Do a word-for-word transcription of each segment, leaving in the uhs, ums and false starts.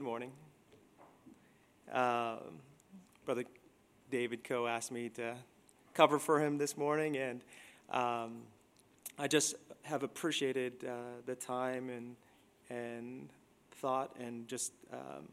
good morning. Uh, Brother David Coe asked me to cover for him this morning, and um, I just have appreciated uh, the time and and thought and just um,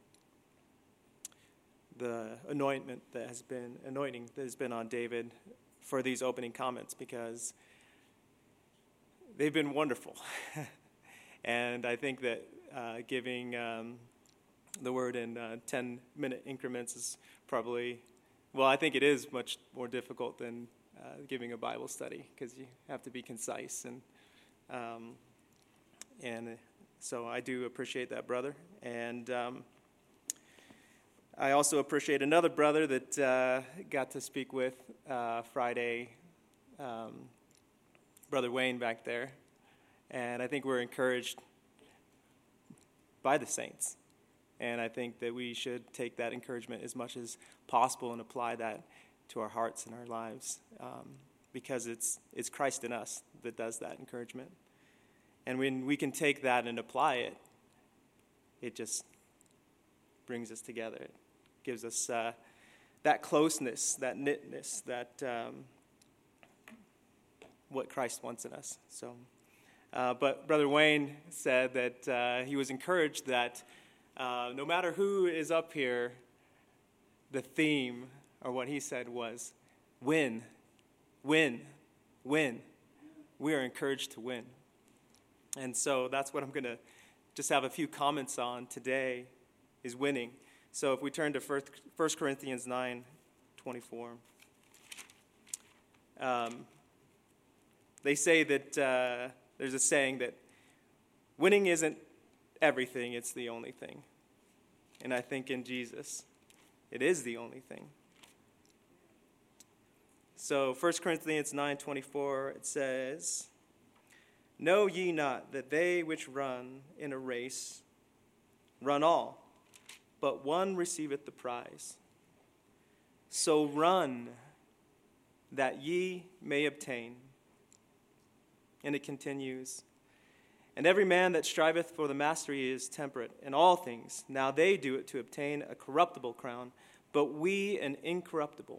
the anointment that has been anointing that has been on David for these opening comments, because they've been wonderful. And I think that uh, giving um, the word in uh, ten-minute increments is probably, well, I think it is much more difficult than uh, giving a Bible study, because you have to be concise. And um, and so I do appreciate that, brother. And um, I also appreciate another brother that uh, got to speak with uh, Friday, um, Brother Wayne back there. And I think we're encouraged by the saints. And I think that we should take that encouragement as much as possible and apply that to our hearts and our lives, um, because it's it's Christ in us that does that encouragement. And when we can take that and apply it, it just brings us together. It gives us uh, that closeness, that knitness, that um, what Christ wants in us. So. Uh, but Brother Wayne said that uh, he was encouraged that uh, no matter who is up here, the theme, or what he said was, win, win, win. We are encouraged to win. And so that's what I'm going to just have a few comments on today, is winning. So if we turn to First Corinthians nine twenty-four. Um, they say that... Uh, There's a saying that winning isn't everything, it's the only thing. And I think in Jesus, it is the only thing. So First Corinthians nine twenty-four, it says, "Know ye not that they which run in a race run all, but one receiveth the prize? So run, that ye may obtain." And it continues, "And every man that striveth for the mastery is temperate in all things. Now they do it to obtain a corruptible crown, but we an incorruptible.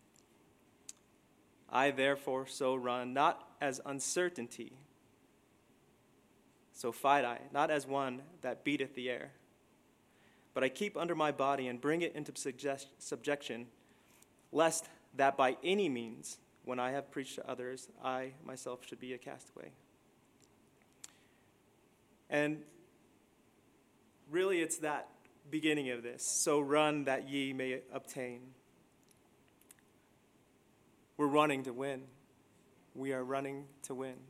I therefore so run, not as uncertainty, so fight I, not as one that beateth the air. But I keep under my body and bring it into subjection, lest that by any means, when I have preached to others, I myself should be a castaway." And really it's that beginning of this. So run that ye may obtain. We're running to win. We are running to win.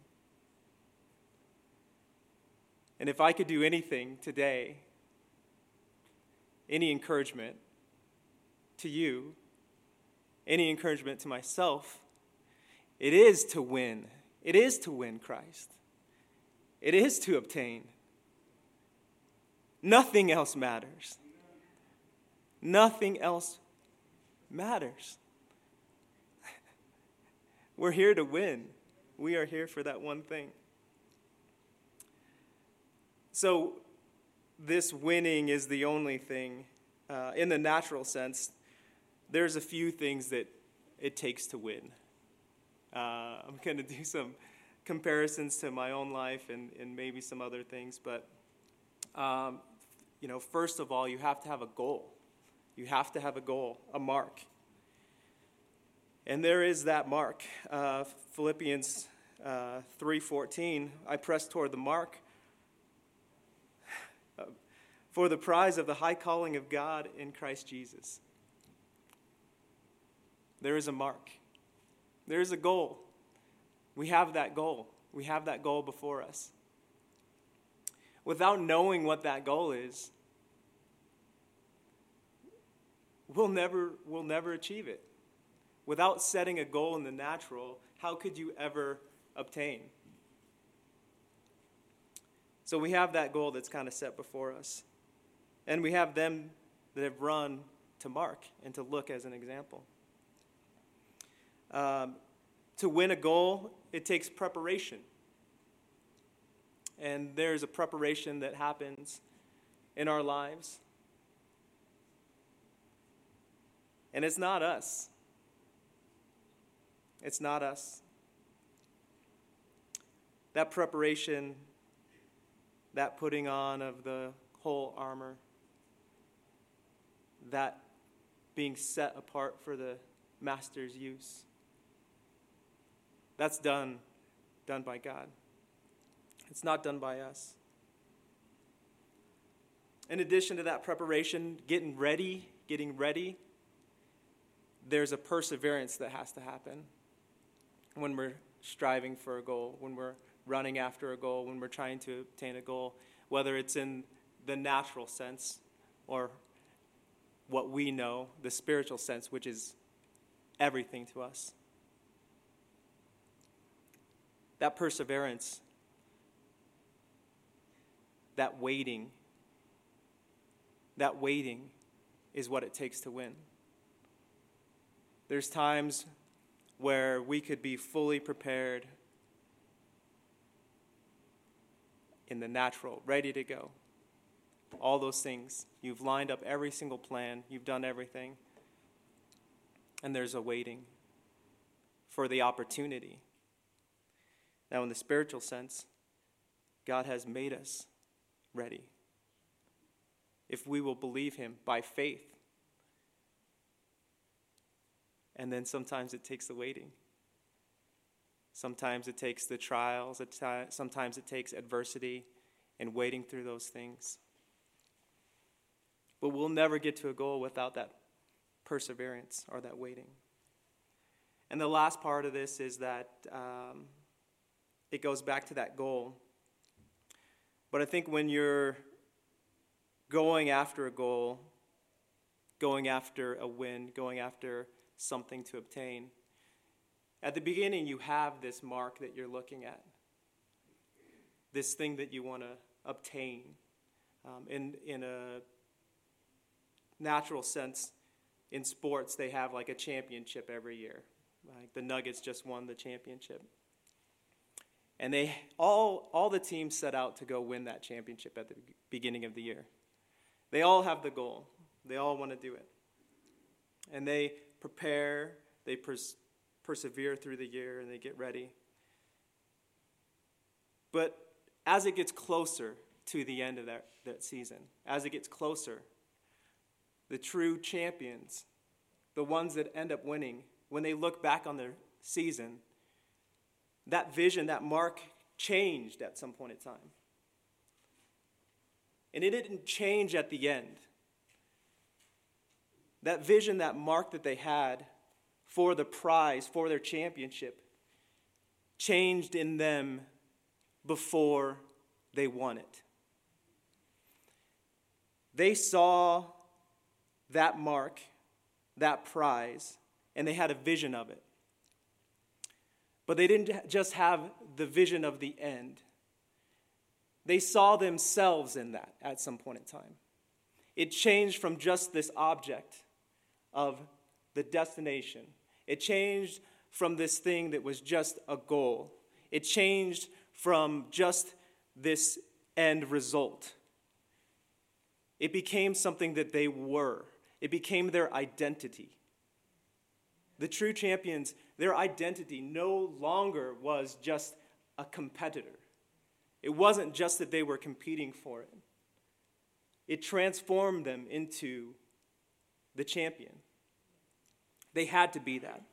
And if I could do anything today, any encouragement to you, any encouragement to myself, it is to win. It is to win Christ. It is to obtain. Nothing else matters. Nothing else matters. We're here to win. We are here for that one thing. So this winning is the only thing. Uh, in the natural sense, there's a few things that it takes to win. Uh, I'm going to do some comparisons to my own life and, and maybe some other things. But, um, you know, first of all, you have to have a goal. You have to have a goal, a mark. And there is that mark. Uh, Philippians uh, three fourteen, "I press toward the mark for the prize of the high calling of God in Christ Jesus." There is a mark. There is a goal. We have that goal. We have that goal before us. Without knowing what that goal is, we'll never, we'll never achieve it. Without setting a goal in the natural, how could you ever obtain? So we have that goal that's kind of set before us. And we have them that have run to mark and to look as an example. Um, to win a goal, it takes preparation. And there's a preparation that happens in our lives. And it's not us. It's not us. That preparation, that putting on of the whole armor, that being set apart for the master's use, that's done, done by God. It's not done by us. In addition to that preparation, getting ready, getting ready, there's a perseverance that has to happen when we're striving for a goal, when we're running after a goal, when we're trying to obtain a goal, whether it's in the natural sense or what we know, the spiritual sense, which is everything to us. That perseverance, that waiting, that waiting is what it takes to win. There's times where we could be fully prepared in the natural, ready to go. All those things. You've lined up every single plan. You've done everything. And there's a waiting for the opportunity. Now, in the spiritual sense, God has made us ready. If we will believe him by faith. And then sometimes it takes the waiting. Sometimes it takes the trials. Sometimes it takes adversity and waiting through those things. But we'll never get to a goal without that perseverance or that waiting. And the last part of this is that um, it goes back to that goal. But I think when you're going after a goal, going after a win, going after something to obtain, at the beginning you have this mark that you're looking at, this thing that you want to obtain. Um, in, in a natural sense, in sports, they have like a championship every year. Like the Nuggets just won the championship. And they all all the teams set out to go win that championship at the beginning of the year. They all have the goal. They all want to do it. And they prepare, they pers- persevere through the year, and they get ready. But as it gets closer to the end of that, that season, as it gets closer, the true champions, the ones that end up winning, when they look back on their season, that vision, that mark changed at some point in time. And it didn't change at the end. That vision, that mark that they had for the prize, for their championship, changed in them before they won it. They saw that mark, that prize, and they had a vision of it. But they didn't just have the vision of the end. They saw themselves in that at some point in time. It changed from just this object of the destination. It changed from this thing that was just a goal. It changed from just this end result. It became something that they were. It became their identity. The true champions, their identity no longer was just a competitor. It wasn't just that they were competing for it. It transformed them into the champion. They had to be that.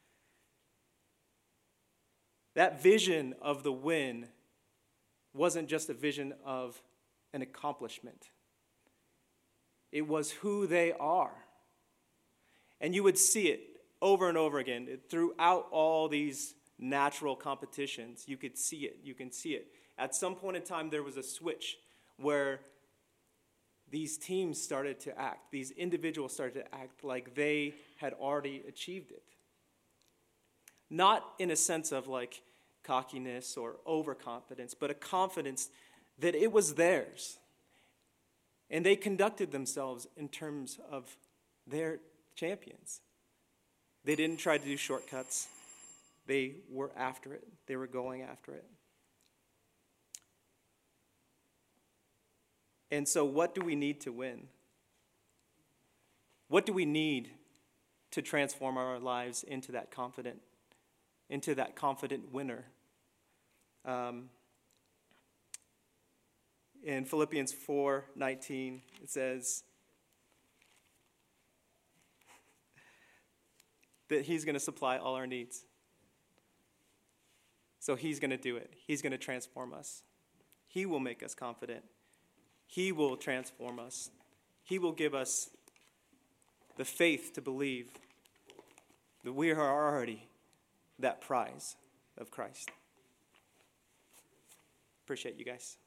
That vision of the win wasn't just a vision of an accomplishment. It was who they are. And you would see it over and over again throughout all these natural competitions. You could see it. You can see it. At some point in time, there was a switch where these teams started to act. These individuals started to act like they had already achieved it. Not in a sense of like cockiness or overconfidence, but a confidence that it was theirs. And they conducted themselves in terms of their champions. They didn't try to do shortcuts. They were after it. They were going after it. And so what do we need to win? What do we need to transform our lives into that confident, into that confident winner? Um, in Philippians four nineteen, it says that he's going to supply all our needs. So he's going to do it. He's going to transform us. He will make us confident. He will transform us. He will give us the faith to believe that we are already that prize of Christ. Appreciate you guys.